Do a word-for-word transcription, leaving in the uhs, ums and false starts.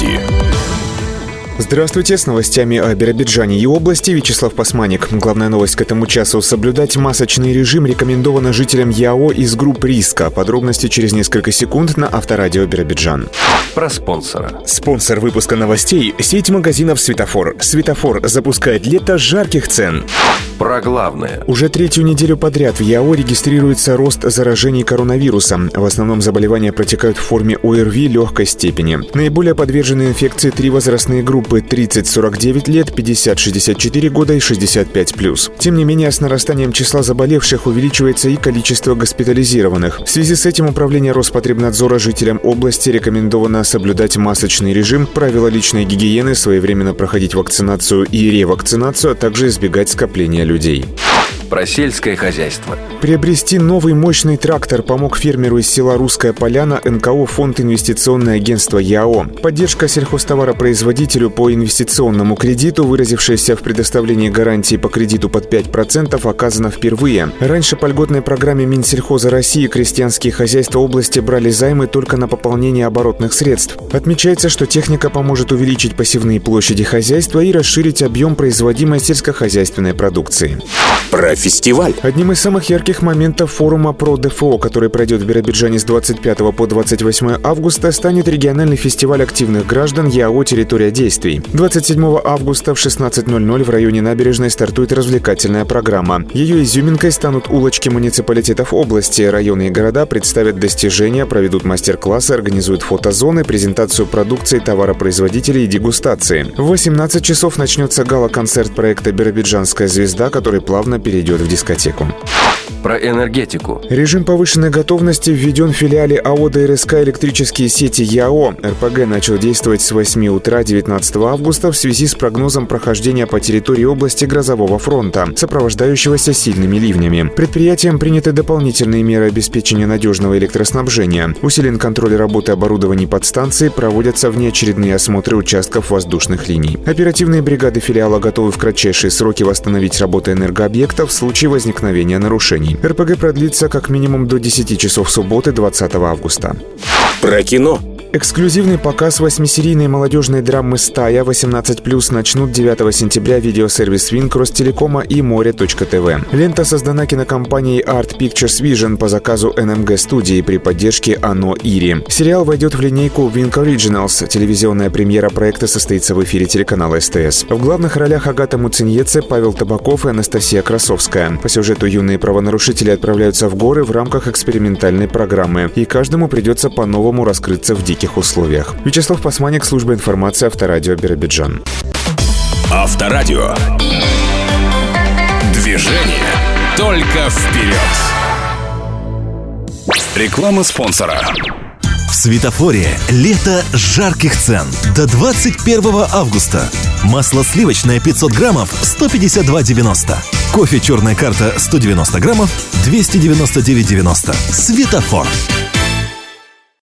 Новости. Здравствуйте, с новостями о Биробиджане и области Вячеслав Пасманик. Главная новость к этому часу. Соблюдать масочный режим рекомендовано жителям ЯО из групп риска. Подробности через несколько секунд на Авторадио Биробиджан. Про спонсора. Спонсор выпуска новостей – сеть магазинов «Светофор». «Светофор» запускает лето жарких цен. Про главное. Уже третью неделю подряд в ЯО регистрируется рост заражений коронавирусом. В основном заболевания протекают в форме ОРВИ легкой степени. Наиболее подвержены инфекции три возрастные группы – тридцать сорок девять лет, пятьдесят шестьдесят четыре года и шестьдесят пять плюс. Тем не менее, с нарастанием числа заболевших увеличивается и количество госпитализированных. В связи с этим Управление Роспотребнадзора жителям области рекомендовано соблюдать масочный режим, правила личной гигиены, своевременно проходить вакцинацию и ревакцинацию, а также избегать скопления людей. Про сельское хозяйство. Приобрести новый мощный трактор помог фермеру из села Русская Поляна эн ка о «Фонд инвестиционное агентство ЯО». Поддержка сельхозтоваропроизводителю по инвестиционному кредиту, выразившаяся в предоставлении гарантии по кредиту под пять процентов, оказана впервые. Раньше по льготной программе Минсельхоза России крестьянские хозяйства области брали займы только на пополнение оборотных средств. Отмечается, что техника поможет увеличить посевные площади хозяйства и расширить объем производимой сельскохозяйственной продукции. Про фестиваль. Одним из самых ярких моментов форума про дэ эф о, который пройдет в Биробиджане с двадцать пятого по двадцать восьмое августа, станет региональный фестиваль активных граждан ЯО «Территория действий». двадцать седьмого августа в шестнадцать ноль ноль в районе набережной стартует развлекательная программа. Ее изюминкой станут улочки муниципалитетов области. Районы и города представят достижения, проведут мастер-классы, организуют фотозоны, презентацию продукции товаропроизводителей и дегустации. В восемнадцать часов начнется гала-концерт проекта «Биробиджанская звезда», который плавно перейдет в дискотеку. Про энергетику. Режим повышенной готовности введен в филиале АО дэ эр эс ка «Электрические сети» ЯО. эр пэ гэ начал действовать с восьми утра девятнадцатого августа в связи с прогнозом прохождения по территории области грозового фронта, сопровождающегося сильными ливнями. Предприятиям приняты дополнительные меры обеспечения надежного электроснабжения. Усилен контроль работы оборудований подстанции, проводятся внеочередные осмотры участков воздушных линий. Оперативные бригады филиала готовы в кратчайшие сроки восстановить работу энергообъектов в случае возникновения нарушений. эр пэ гэ продлится как минимум до десяти часов субботы двадцатого августа. Про кино. Эксклюзивный показ восьмисерийной молодежной драмы «Стая» восемнадцать плюс начнут девятого сентября видеосервис Wink, Ростелекома и Море точка тэ вэ. Лента создана кинокомпанией Art Pictures Vision по заказу эн эм гэ студии при поддержке АНО Ири. Сериал войдет в линейку Wink Originals. Телевизионная премьера проекта состоится в эфире телеканала эс тэ эс. В главных ролях Агата Муциньеце, Павел Табаков и Анастасия Красовская. По сюжету юные правонарушители отправляются в горы в рамках экспериментальной программы, и каждому придется по-новому раскрыться в диких условиях. Вячеслав Пасманик, служба информации Авторадио Биробиджан. Авторадио. Движение только вперед. Реклама спонсора. В «Светофоре» лето жарких цен до двадцать первого августа. Масло сливочное пятьсот граммов сто пятьдесят два девяносто. Кофе «Черная карта» сто девяносто граммов двести девяносто девять девяносто. «Светофор».